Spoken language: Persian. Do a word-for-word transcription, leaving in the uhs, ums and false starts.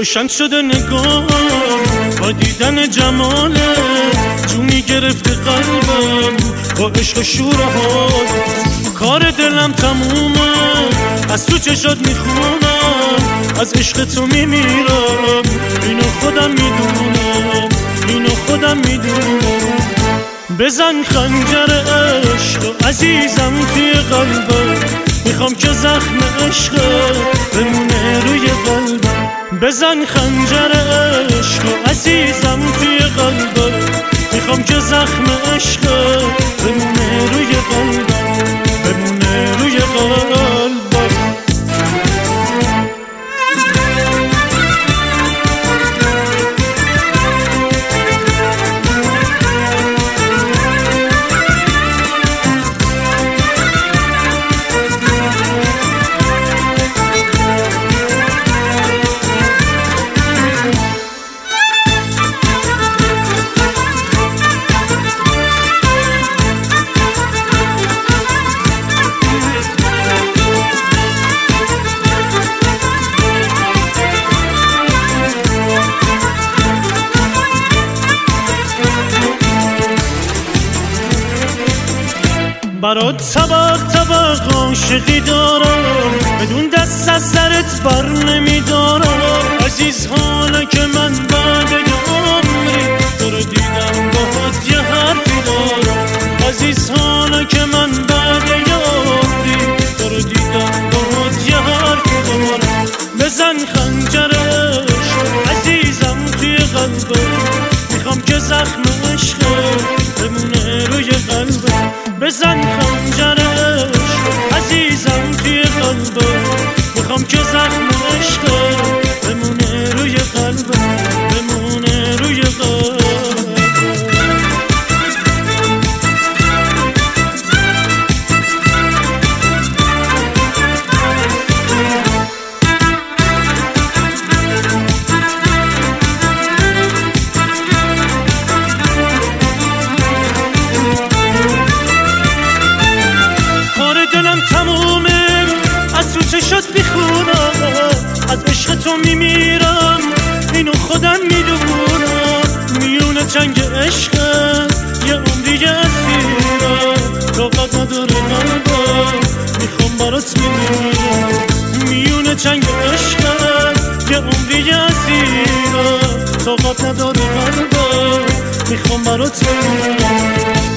روشن شده نگاه با دیدن جماله، جونی گرفته قلبم با عشق شورها. کار دلم تمومه، از تو چشات میخونم، از عشق تو میمیرم. اینو خودم میدونم، اینو خودم میدونم. بزن خنجر عشق عزیزم توی قلبم، میخوام که زخم عشق بمونه روی قلبم. بزن خنجر عشق عزیزم توی قلبم، میخوام که زخم عشق بمونه روی قلبم، بمونه روی قلبم. برات طبق طبق عاشقی دارم، بدون دست از سرت بر نمیدارم. عزیز حالا که من بعد عمری تو رو دیدم باهات یه حرفی دارم. عزیز حالا که من بعد عمری تو رو دیدم باهات یه حرفی دارم. بزن خنجر عشق عزیزم توی قلبم، میخوام که زخم عشق بمونه روی قلبم. بزن خنجر عشق عزیزم توی قلبم، میخوام که زخم عشق بمونه روی قلبم، بمونه روی قلبم. تمومه، از تو چشات میخونم، از عشق تو میمیرم. اینو خودم میدونم، میونه چنگ عشق یه عمری اسیرم. طاقت نداره قلبم، میخوام برات میمیرم. میونه چنگ عشق یه عمری اسیرم. طاقت نداره قلبم، میخوام برات میمیرم.